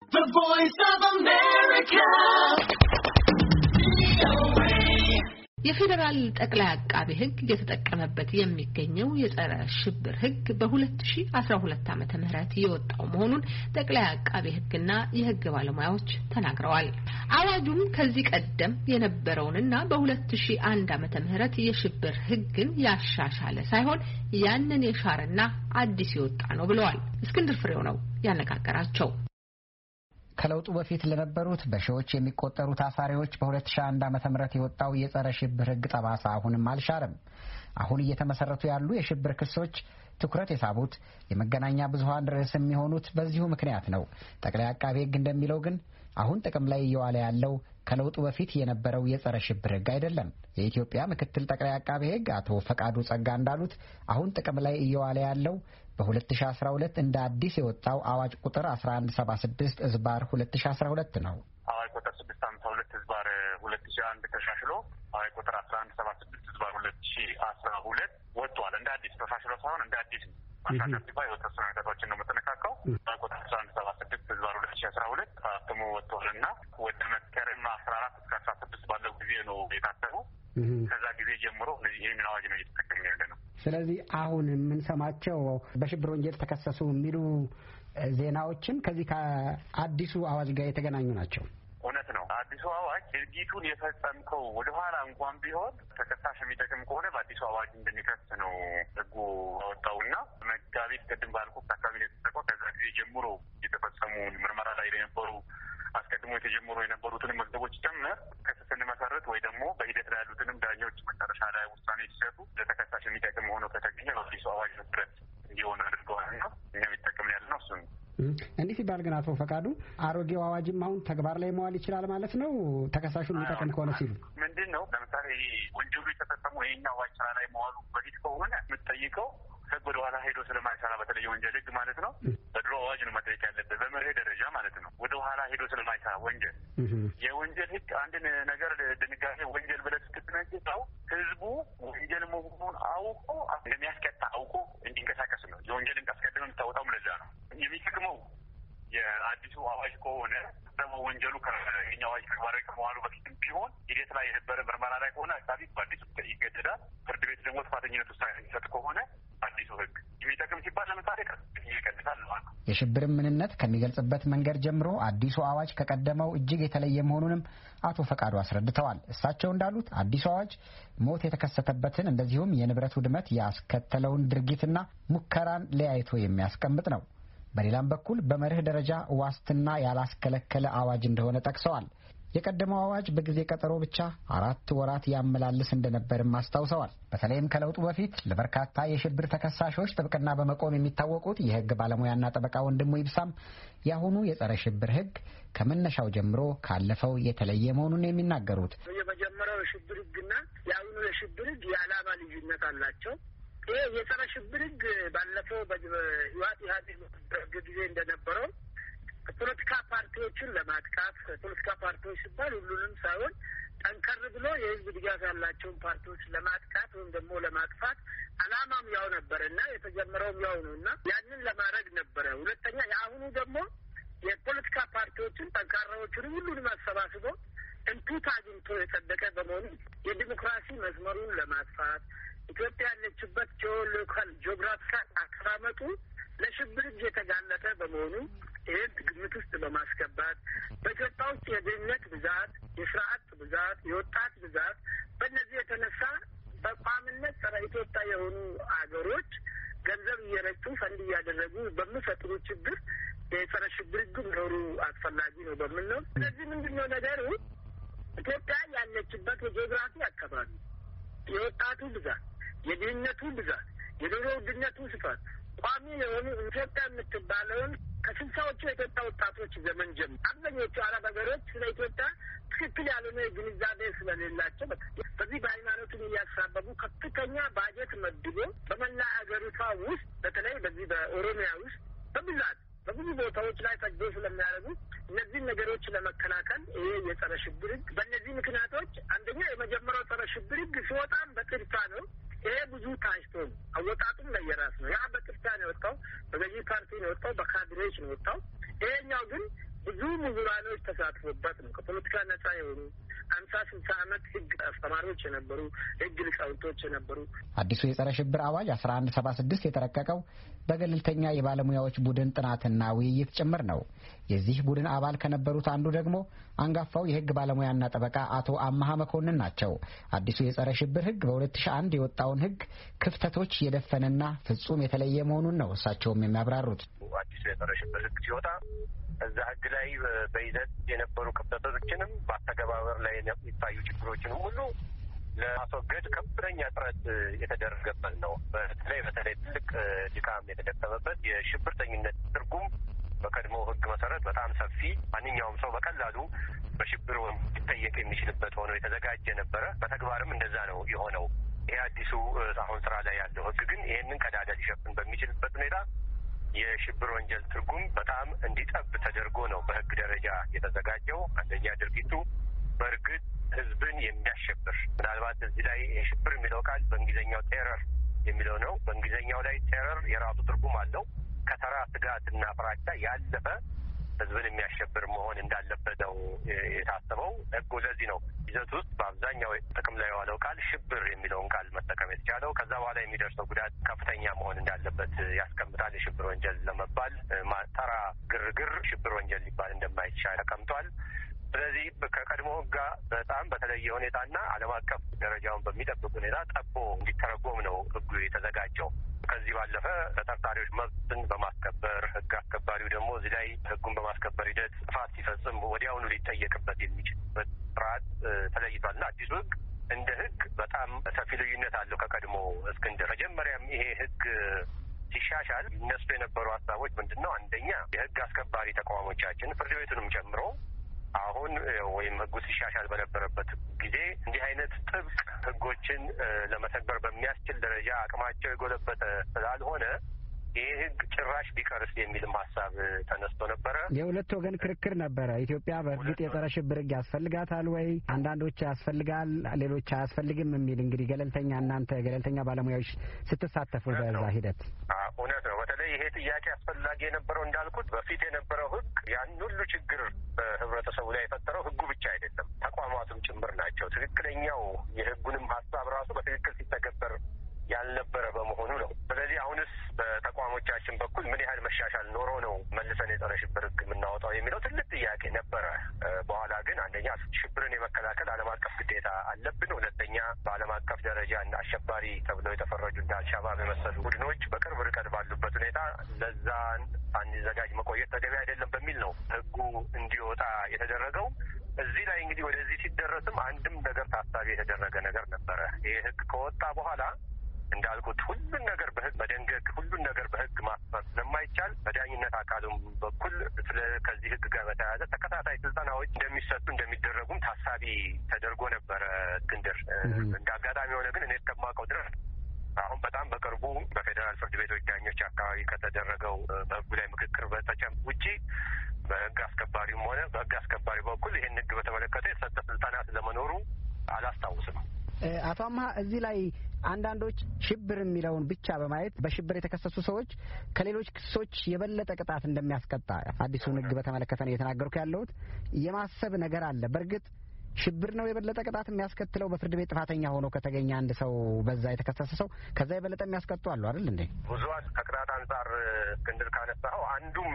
The Voice of America. የፌደራል ጠቅላይ አቃቤ ሕግ እየተጠቀመበት የሚገኘው የጸረ ሽብር ሕግ በ2012 ዓመተ ምህረት የወጣው መሆኑን ጠቅላይ አቃቤ ሕግና የሕግ ባለሙያዎች ተናግረዋል። አዋጁም ከዚህ ቀደም የነበረውንና በ2001 ዓመተ ምህረት የሽብር ሕግን ያሻሻለ ሳይሆን ያንን የሻረና አዲስ የወጣ ነው ብለዋል። እስክንድር ፍሬው ነው ያነጋገራቸው። ከለውጡ በፊት ለነበሩት በሺዎች የሚቆጠሩ ታሳሪዎች በ2001 ዓመተ ምህረት የወጣው የጸረ ሽብር ሕግ ጠባሳ አሁንም አልሻረም። አሁን እየተመሰረቱ ያሉ የሽብር ክሶች ትኩረት የሳቡት የመገናኛ ብዙሃን ርዕስ የሚሆኑት በዚሁ ምክንያት ነው። ጠቅላይ አቃቤ ሕግ እንደሚለው ግን አሁን ጥቅም ላይ እየዋለ ያለው ከለውጡ በፊት የነበረው የጸረ ሽብር ሕግ አይደለም። የኢትዮጵያ ምክትል ጠቅላይ አቃቤ ሕግ አቶ ፈቃዱ ጸጋ እንዳሉት አሁን ጥቅም ላይ እየዋለ ያለው በ2012 እንደ አዲስ የወጣው አዋጅ ቁጥር 1176 ዝባር 2012 ነው። አዋጅ ቁጥር 652 ዝባር 2001 ተሻሽሎ አዋጅ ቁጥር 1176 ዝባር 2012 ወጥቷል። እንደ አዲስ ተሻሽሎ ሳይሆን እንደ አዲስ ማሻሻያ የተወሰኑ ነገሮችን ነው የምትነካከው። አዋጅ ቁጥር 1176 ዝባር 2012 ታትሞ ወጥቷልና ወደ መስከረም 14 እስከ 16 ባለው ጊዜ ነው የታተመው። ከዛ ጊዜ ጀምሮ ይህንን አዋጅ ነው እየተጠቀምን ያለ ነው። ስለዚህ አሁን የምንሰማቸው በሽብር ወንጀል ተከሰሱ የሚሉ ዜናዎችም ከዚህ ከአዲሱ አዋጅ ጋር የተገናኙ ናቸው። እውነት ነው። አዲሱ አዋጅ ድርጊቱን የፈጸምከው ወደኋላ እንኳን ቢሆን ተከሳሽ የሚጠቅም ከሆነ በአዲሱ አዋጅ እንደሚከስ ነው ሕጉ ያወጣውና መጋቢት ቅድም ባልኩት አካባቢ ነው የተጠቀው። ከዛ ጊዜ ጀምሮ የተፈጸሙ ምርመራ ላይ የነበሩ አስቀድሞ የተጀመሩ የነበሩትንም መዝገቦች ጭምር ክስ ስንመሰረት ወይ ደግሞ በሂደት ላይ ያሉትንም ዳኞች መጨረሻ ላይ ውሳኔ ሲሰጡ ለተከሳሽ የሚጠቅም ሆኖ ከተገኘ በአዲሱ አዋጅ መሰረት እንዲሆን አድርገዋልና እኛ የሚጠቅም ያለ ነው። እሱን እንዲህ ሲባል ግን አቶ ፈቃዱ አሮጌው አዋጅም አሁን ተግባር ላይ መዋል ይችላል ማለት ነው ተከሳሹን የሚጠቅም ከሆነ ሲሉ ምንድን ነው? ለምሳሌ ወንጀሉ የተፈጸሙ ይሄኛው አዋጅ ስራ ላይ መዋሉ በፊት ከሆነ የምትጠይቀው ሕግ ወደ ኋላ ሄዶ ስለማይሰራ በተለይ ወንጀል ሕግ ማለት ነው በድሮ አዋጅ ነው መጠየቅ ያለበት በመርህ ደረጃ ማለት ነው። ወደ ኋላ ሄዶ ስለማይሰራ ወንጀል የወንጀል ሕግ አንድን ነገር ድንጋጌ ወንጀል ብለህ ስትነግረው ሕዝቡ ወንጀል መሆኑን አውቆ እንደሚያስቀጣ አውቆ እንዲንቀሳቀስ ነው። የወንጀል እንቅስቃሴ የምታወጣው ለዛ ነው። የሚጠቅመው የአዲሱ አዋጅ ከሆነ ደግሞ ወንጀሉ ከኛው አዋጅ ተግባራዊ ከመዋሉ በፊትም ቢሆን ሂደት ላይ የነበረ ምርመራ ላይ ከሆነ አቃቢ በአዲሱ ይገደዳል። ፍርድ ቤት ደግሞ ጥፋተኝነት ውሳኔ የሚሰጥ ከሆነ አዲሱ ሕግ የሚጠቅም ሲባል ለምሳሌ ይቀንሳል ማለት ነው። የሽብርን ምንነት ከሚገልጽበት መንገድ ጀምሮ አዲሱ አዋጅ ከቀደመው እጅግ የተለየ መሆኑንም አቶ ፈቃዱ አስረድተዋል። እሳቸው እንዳሉት አዲሱ አዋጅ ሞት የተከሰተበትን እንደዚሁም የንብረት ውድመት ያስከተለውን ድርጊትና ሙከራን ለያይቶ የሚያስቀምጥ ነው። በሌላም በኩል በመርህ ደረጃ ዋስትና ያላስከለከለ አዋጅ እንደሆነ ጠቅሰዋል። የቀደመው አዋጅ በጊዜ ቀጠሮ ብቻ 4 ወራት ያመላልስ እንደነበርም አስታውሰዋል። በተለይም ከለውጡ በፊት ለበርካታ የሽብር ተከሳሾች ጥብቅና በመቆም የሚታወቁት የሕግ ባለሙያና ጠበቃ ወንድሙ ይብሳም የአሁኑ የጸረ ሽብር ሕግ ከመነሻው ጀምሮ ካለፈው የተለየ መሆኑን የሚናገሩት የመጀመሪያው የሽብር ሕግና የአሁኑ የሽብር ሕግ የዓላማ ልዩነት አላቸው። ይሄ የጸረ ሽብር ሕግ ባለፈው በህወሓት ኢህአዴግ ጊዜ እንደነበረው ፖለቲካ ፓርቲዎችን ለማጥቃት ፖለቲካ ፓርቲዎች ሲባል ሁሉንም ሳይሆን ጠንከር ብሎ የህዝብ ድጋፍ ያላቸውን ፓርቲዎች ለማጥቃት ወይም ደግሞ ለማጥፋት ዓላማም ያው ነበረ እና የተጀመረውም ያው ነው እና ያንን ለማድረግ ነበረ። ሁለተኛ የአሁኑ ደግሞ የፖለቲካ ፓርቲዎችን ጠንካራዎችን ሁሉንም አሰባስቦ እንቱት አግኝቶ የጸደቀ በመሆኑ የዲሞክራሲ መስመሩን ለማጥፋት ኢትዮጵያ ያለችበት ጂኦግራፊካል አቀማመጡ ለሽብር ሕግ የተጋለጠ በመሆኑ ይህን ግምት ውስጥ በማስገባት በኢትዮጵያ ውስጥ የድህነት ብዛት፣ የስራ አጥ ብዛት፣ የወጣት ብዛት በእነዚህ የተነሳ በቋምነት ጸረ ኢትዮጵያ የሆኑ አገሮች ገንዘብ እየረጩ ፈንድ እያደረጉ በሚፈጥሩ ችግር የጸረ ሽብር ሕግ መኖሩ አስፈላጊ ነው በሚል ነው። ስለዚህ ምንድነው ነገሩ ኢትዮጵያ ያለችበት የጂኦግራፊ አካባቢ የወጣቱ ብዛት፣ የድህነቱ ብዛት፣ የኑሮ ውድነቱ ስፋት ቋሚ የሆኑ ኢትዮጵያ የምትባለውን ከስልሳዎቹ የኢትዮጵያ ወጣቶች ዘመን ጀምሮ አብዛኞቹ አረብ ሀገሮች ስለ ኢትዮጵያ ትክክል ያልሆነ ግንዛቤ ስለሌላቸው በዚህ በሃይማኖቱን እያሳበቡ ከፍተኛ ባጀት መድቦ በመላ ሀገሪቷ ውስጥ በተለይ በዚህ በኦሮሚያ ውስጥ በብዛት በብዙ ቦታዎች ላይ ተግዶ ስለሚያደርጉ እነዚህን ነገሮች ለመከላከል ይሄ የጸረ ሽብር ሕግ በእነዚህ ምክንያቶች አንደኛ የመጀመሪያው ጸረ ሽብር ሕግ ሲወጣም በጥድፋ ነው። ይሄ ብዙ ታጭቶ አወጣጡም ለየራስ ነው። ያ በጥድፋ ነው የወጣው፣ በገዢ ፓርቲ ነው የወጣው፣ በካድሬዎች ነው የወጣው። ይሄኛው ግን ብዙ ምሁራኖች ተሳትፎበት ነው። ከፖለቲካ ነጻ የሆኑ 50-60 ዓመት ህግ አስተማሪዎች የነበሩ ህግ ሊቃውንቶች የነበሩ። አዲሱ የጸረ ሽብር አዋጅ 1176 የተረቀቀው በገለልተኛ የባለሙያዎች ቡድን ጥናትና ውይይት ጭምር ነው። የዚህ ቡድን አባል ከነበሩት አንዱ ደግሞ አንጋፋው የህግ ባለሙያና ጠበቃ አቶ አማሃ መኮንን ናቸው። አዲሱ የጸረ ሽብር ህግ በ2001 የወጣውን ህግ ክፍተቶች የደፈነና ፍጹም የተለየ መሆኑን ነው እሳቸውም የሚያብራሩት። አዲሱ የጸረ ሽብር ህግ ሲወጣ እዛ ህግ ላይ በይዘት የነበሩ ክፍተቶችንም በአተገባበር ላይ የሚታዩ ችግሮችንም ሁሉ ለማስወገድ ከፍተኛ ጥረት የተደረገበት ነው። በተለይ ትልቅ ድካም የተደከመበት የሽብርተኝነት ትርጉም በቀድሞ ህግ መሰረት በጣም ሰፊ፣ ማንኛውም ሰው በቀላሉ በሽብር ሊጠየቅ የሚችልበት ሆኖ የተዘጋጀ ነበረ። በተግባርም እንደዛ ነው የሆነው። ይሄ አዲሱ አሁን ስራ ላይ ያለው ህግ ግን ይህንን ቀዳዳ ሊሸፍን በሚችልበት ሁኔታ የሽብር ወንጀል ትርጉም በጣም እንዲጠብ ተደርጎ ነው በህግ ደረጃ የተዘጋጀው። አንደኛ ድርጊቱ በእርግጥ ህዝብን የሚያሸብር፣ ምናልባት እዚህ ላይ የሽብር የሚለው ቃል በእንግሊዝኛው ቴረር የሚለው ነው። በእንግሊዝኛው ላይ ቴረር የራሱ ትርጉም አለው። ከተራ ስጋትና ፍራቻ ያለፈ ህዝብን የሚያሸብር መሆን እንዳለበት ነው የታሰበው። ህጉ ለዚህ ነው ይዘት ውስጥ በአብዛኛው ጥቅም ላይ የዋለው ቃል ሽብር የሚለውን ቃል መጠቀም የተቻለው። ከዛ በኋላ የሚደርሰው ጉዳት ከፍተኛ መሆን እንዳለበት ያስቀምጣል። የሽብር ወንጀል ለመባል ተራ ግርግር ሽብር ወንጀል ሊባል እንደማይቻል ተቀምጧል። ስለዚህ ከቀድሞ ህግ ጋር በጣም በተለየ ሁኔታና ዓለም አቀፍ ደረጃውን በሚጠብቅ ሁኔታ ጠቦ እንዲተረጎም ነው ህጉ የተዘጋጀው። ከዚህ ባለፈ ተጠርጣሪዎች መብትን በማስከበር ህግ አስከባሪው ደግሞ እዚህ ላይ ህጉን በማስከበር ሂደት ጥፋት ሲፈጽም ወዲያውኑ ሊጠየቅበት የሚችልበት ስርዓት ተለይቷልና አዲሱ ህግ እንደ ህግ በጣም ሰፊ ልዩነት አለው ከቀድሞ እስክንድር። መጀመሪያም ይሄ ህግ ሲሻሻል ይነሱ የነበሩ ሀሳቦች ምንድን ነው? አንደኛ የህግ አስከባሪ ተቋሞቻችን ፍርድ ቤቱንም ጨምሮ አሁን ወይም ህጉ ሲሻሻል በነበረበት ጊዜ እንዲህ አይነት ጥብቅ ህጎችን ለመተግበር በሚያስችል ደረጃ አቅማቸው የጎለበተ ስላልሆነ ይህ ህግ ጭራሽ ቢቀርስ የሚልም ሀሳብ ተነስቶ ነበረ። የሁለት ወገን ክርክር ነበረ። ኢትዮጵያ በእርግጥ የጸረ ሽብር ህግ ያስፈልጋታል ወይ? አንዳንዶች ያስፈልጋል፣ ሌሎች አያስፈልግም የሚል እንግዲህ እናንተ ገለልተኛ ባለሙያዎች ስትሳተፉ በዛ ሂደት እውነት ነው። በተለይ ይሄ ጥያቄ አስፈላጊ የነበረው እንዳልኩት በፊት የነበረው ህግ ያን ሁሉ ችግር በህብረተሰቡ ላይ የፈጠረው ህጉ ብቻ አይደለም፣ ተቋማቱም ጭምር ናቸው። ትክክለኛው የህጉንም ሀሳብ ራሱ በትክክል ሲተገበር ያልነበረ በመሆኑ ነው። ስለዚህ አሁንስ በተቋሞቻችን በኩል ምን ያህል መሻሻል ኖሮ ነው መልሰን የጸረ ሽብር ህግ የምናወጣው የሚለው ትልቅ ጥያቄ ነበረ። በኋላ ግን አንደኛ ሽብርን የመከላከል ዓለም አቀፍ ግዴታ አለብን። ሁለተኛ በዓለም አቀፍ ደረጃ አሸባሪ ተብለው የተፈረጁ እንደ አልሻባብ የመሰሉ ቡድኖች በቅርብ ርቀት ባሉበት ሁኔታ ለዛን ሳንዘጋጅ መቆየት ተገቢ አይደለም በሚል ነው ህጉ እንዲወጣ የተደረገው። እዚህ ላይ እንግዲህ ወደዚህ ሲደረስም አንድም ነገር ታሳቢ የተደረገ ነገር ነበረ። ይህ ህግ ከወጣ በኋላ እንዳልኩት ሁሉን ነገር በህግ መደንገግ፣ ሁሉን ነገር በህግ ማስፈር ስለማይቻል በዳኝነት አካሉም በኩል ከዚህ ህግ ጋር በተያያዘ ተከታታይ ስልጠናዎች እንደሚደረጉም ታሳቢ ተደርጎ ነበረ። እስክንድር እንደ አጋጣሚ የሆነ ግን እኔ እስከማውቀው ድረስ አሁን በጣም በቅርቡ በፌዴራል ፍርድ ቤቶች ዳኞች አካባቢ ከተደረገው በህጉ ላይ ምክክር ውጪ በህግ አስከባሪውም ሆነ በህግ አስከባሪ በኩል ይህን ህግ በተመለከተ የተሰጠ ስልጠና ስለመኖሩ አላስታውስም። አቶ አምሃ እዚህ ላይ አንዳንዶች ሽብር የሚለውን ብቻ በማየት በሽብር የተከሰሱ ሰዎች ከሌሎች ክሶች የበለጠ ቅጣት እንደሚያስቀጣ አዲሱን ህግ በተመለከተ ነው እየተናገርኩ ያለሁት። የማሰብ ነገር አለ። በእርግጥ ሽብር ነው የበለጠ ቅጣት የሚያስከትለው? በፍርድ ቤት ጥፋተኛ ሆኖ ከተገኘ አንድ ሰው በዛ የተከሰሰ ሰው ከዛ የበለጠ የሚያስቀጡ አሉ አይደል እንዴ? ብዙ ከቅጣት አንጻር እስክንድር ካነሳኸው አንዱም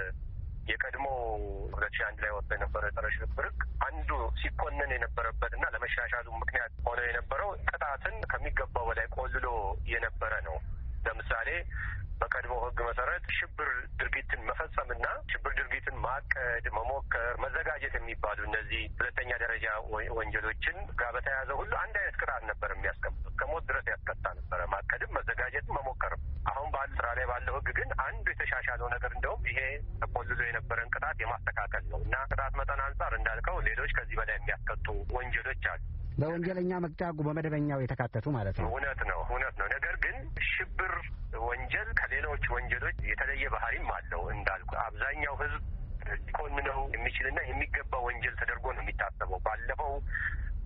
የቀድሞ 2001 ላይ ወጥቶ የነበረ ጸረ ሽብር ህግ አንዱ ሲኮነን የነበረበትና ለመሻሻሉ ምክንያት ሆነ የነበረው ቅጣትን ከሚገባው በላይ ቆልሎ የነበረ ነው። ለምሳሌ በቀድሞ ህግ መሰረት ሽብር ድርጊትን መፈጸምና ሽብር ድርጊትን ማቀድ፣ መሞከር፣ መዘጋጀት የሚባሉ እነዚህ ሁለተኛ ደረጃ ወንጀሎችን ጋር በተያያዘ ሁሉ አንድ አይነት ቅጣት ነበር የሚያስቀምጡት። ከሞት ድረስ ያስቀጣ ነበረ፣ ማቀድም፣ መዘጋጀትም፣ መሞከርም። አሁን ስራ ላይ ባለው ህግ ግን አንዱ የተሻሻለው ነገር እንደውም ይሄ ተቆልሎ የነበረን ቅጣት የማስተካከል ነው እና ቅጣት መጠን አንጻር እንዳልከው ሌሎች ከዚህ በላይ የሚያስቀጡ ወንጀሎች አሉ። በወንጀለኛ መቅጫ በመደበኛው የተካተቱ ማለት ነው። እውነት ነው። ነገር ግን ሽብር ወንጀል ከሌሎች ወንጀሎች የተለየ ባህሪም አለው። እንዳልኩ አብዛኛው ህዝብ ሊኮንነው የሚችልና የሚገባ ወንጀል ተደርጎ ነው የሚታሰበው። ባለፈው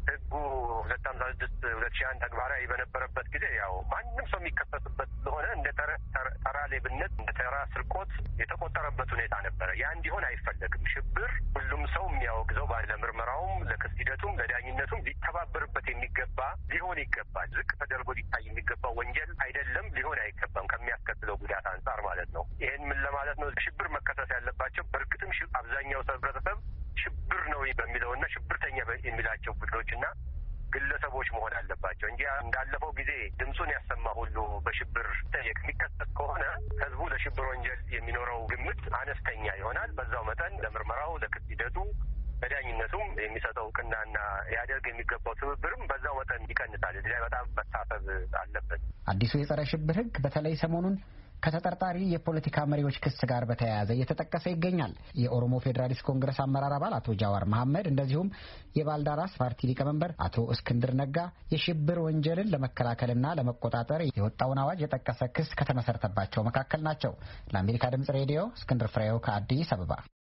ህጉ 256/2001 ተግባራዊ በነበረበት ጊዜ ያው ማንም ሰው የሚከሰስበት ስለሆነ እንደ ተራ ሌብነት፣ እንደ ተራ ስርቆት የተቆጠረበት ሁኔታ ነበረ። ያ እንዲሆን አይፈለግም። ሽብር ሁሉም ሰው የሚያወግዘው ለምርመራውም፣ ለክስ ሂደቱም፣ ለዳኝነቱም ሊተባበርበት የሚገባ ሊሆን ይገባል። ዝቅ ተደርጎ ሊታይ የሚገባው ወንጀል አይደለም፣ ሊሆን አይገባም ከሚያስከትለው ጉዳት አንጻር ማለት ነው። ይህን ምን ለማለት ነው? ሽብር መከሰስ ያለባቸው በእርግጥም አብዛኛው ህብረተሰብ ሽብር ነው በሚለውና ሽብርተኛ የሚላቸው ቡድኖችና ግለሰቦች መሆን አለባቸው እንጂ እንዳለፈው ጊዜ ድምፁን ያሰማ ሁሉ በሽብር የሚከሰስ ከሆነ ህዝቡ ለሽብር ወንጀል የሚኖረው ግምት አነስተኛ ይሆናል። በዛው መጠን ለምርመራው፣ ለክስ ሂደቱ፣ ለዳኝነቱም የሚሰጠው እውቅናና ያደርግ የሚገባው ትብብርም በዛው መጠን ይቀንሳል። እዚህ ላይ በጣም መታሰብ አለበት። አዲሱ የጸረ ሽብር ህግ በተለይ ሰሞኑን ከተጠርጣሪ የፖለቲካ መሪዎች ክስ ጋር በተያያዘ እየተጠቀሰ ይገኛል። የኦሮሞ ፌዴራሊስት ኮንግረስ አመራር አባል አቶ ጃዋር መሐመድ እንደዚሁም የባልዳራስ ፓርቲ ሊቀመንበር አቶ እስክንድር ነጋ የሽብር ወንጀልን ለመከላከልና ለመቆጣጠር የወጣውን አዋጅ የጠቀሰ ክስ ከተመሰረተባቸው መካከል ናቸው። ለአሜሪካ ድምጽ ሬዲዮ እስክንድር ፍሬው ከአዲስ አበባ